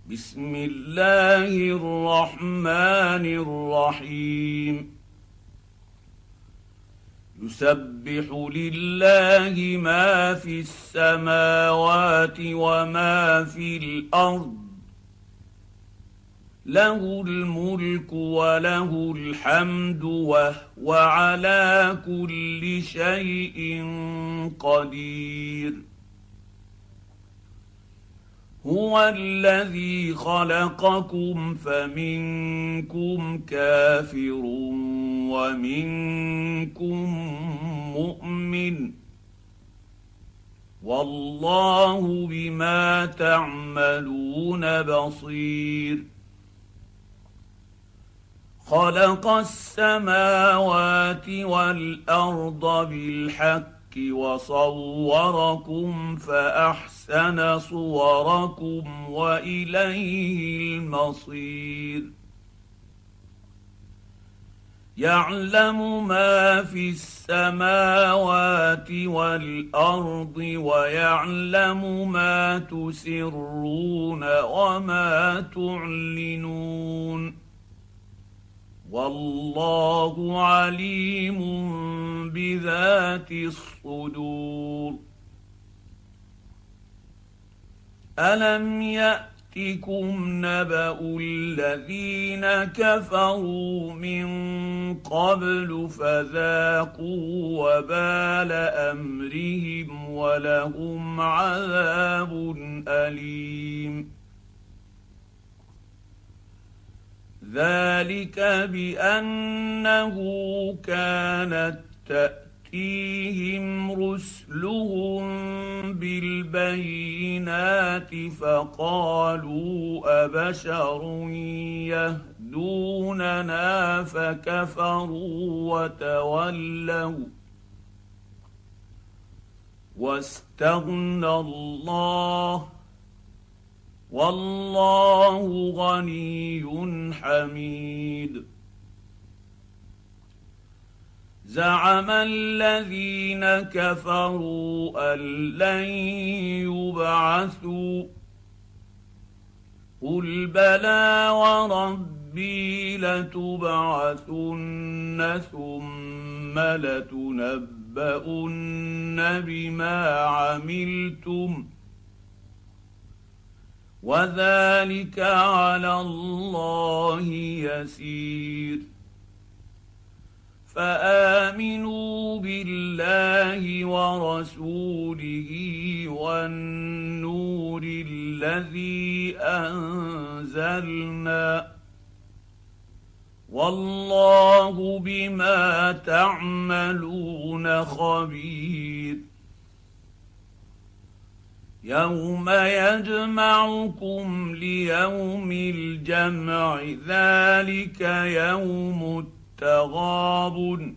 بسم الله الرحمن الرحيم يسبح لله ما في السماوات وما في الارض له الملك وله الحمد وهو على كل شيء قدير هو الذي خلقكم فمنكم كافر ومنكم مؤمن والله بما تعملون بصير خلق السماوات والارض بالحق وصوركم فاحسن صوركم واليه المصير يعلم ما في السماوات والارض ويعلم ما تسرون وما تعلنون والله عليم بذات الصدور ألم يأتكم نبأ الذين كفروا من قبل فذاقوا وبال أمرهم ولهم عذاب أليم ذلك بأنه كانت تأتيهم رسلهم بالبينات فقالوا أبشر يهدوننا فكفروا وتولوا واستغنى الله والله غني حميد زعم الذين كفروا أن لن يبعثوا قل بلى وربي لتبعثن ثم لتنبؤن بما عملتم وذلك على الله يسير فآمنوا بالله ورسوله والنور الذي أنزلنا والله بما تعملون خبير يوم يجمعكم ليوم الجمع ذلك يوم التغابن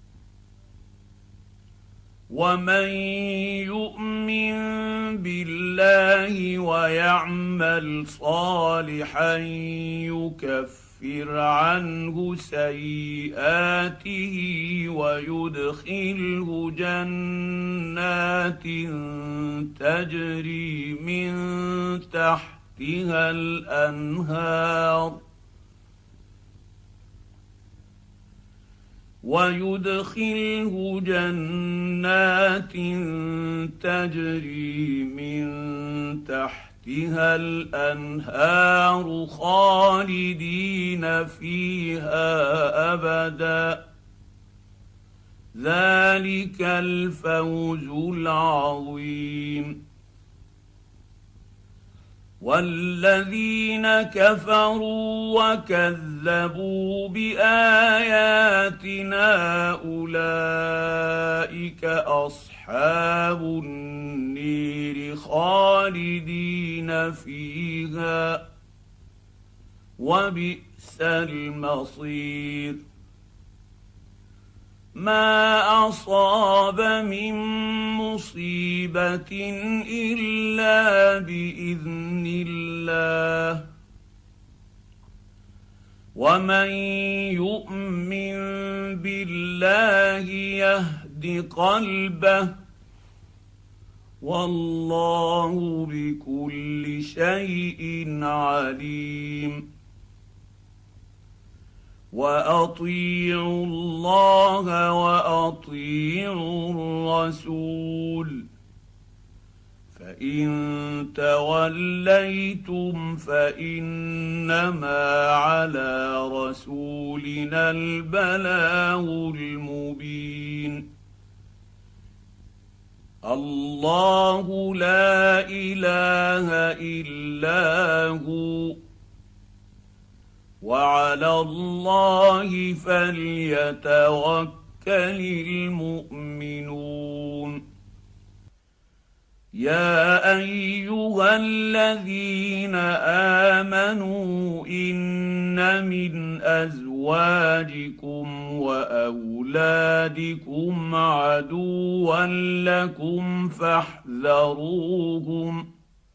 ومن يؤمن بالله ويعمل صالحا يكفر عنه سيئاته ويدخله جنات تجري من تحتها الأنهار خالدين فيها أبدا ذلك الفوز العظيم والذين كفروا وكذبوا بآياتنا أولئك أصحاب النير خالدين فيها وبئس المصير ما أصاب من مصيبة إلا بإذن الله ومن يؤمن بالله يهد قلبه والله بكل شيء عليم. واطيعوا الله واطيعوا الرسول فان توليتم فانما على رسولنا البلاغ المبين. الله لا اله الا هو وعلى الله فليتوكل المؤمنون. يا ايها الذين امنوا ان من ازواجكم واولادكم عدوا لكم فاحذروهم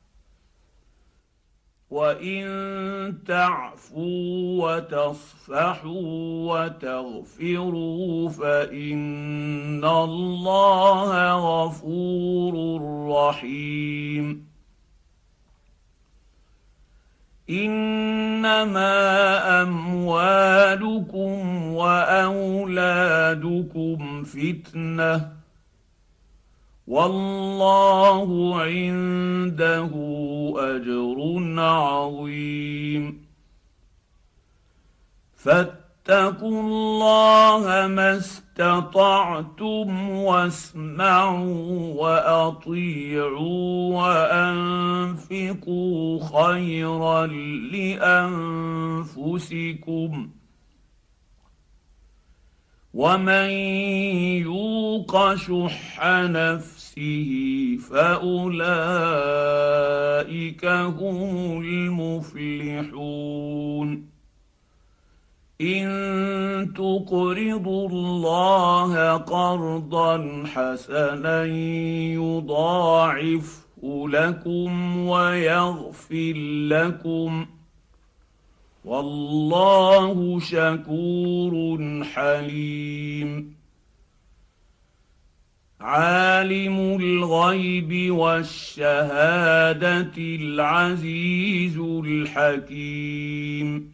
وان تعفوا وتصفحوا وتغفروا فان الله غفور رحيم. انما اموالكم واولادكم فتنه والله عنده اجر عظيم. فاتقوا الله ما استطعتم واسمعوا واطيعوا وانفقوا خيرا لانفسكم ومن يوق شح نفسه فاولئك هم المفلحون. ان تقرضوا الله قرضا حسنا يضاعفه لكم ويغفر لكم والله شكور حليم. عالم الغيب والشهاده العزيز الحكيم.